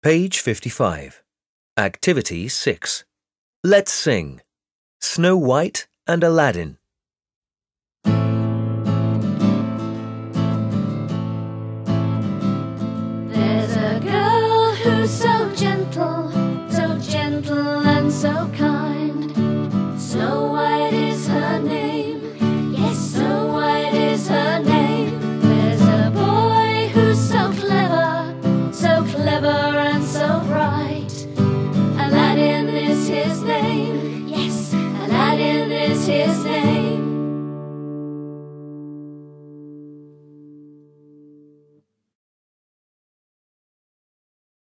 Page 55. Activity 6. Let's sing. Snow White and Aladdin. There's a girl who's so gentle and so kind. Snow White is her name. Yes, Snow White is her name. There's a boy who's so clever and so bright. Aladdin is his name. Yes, Aladdin is his name.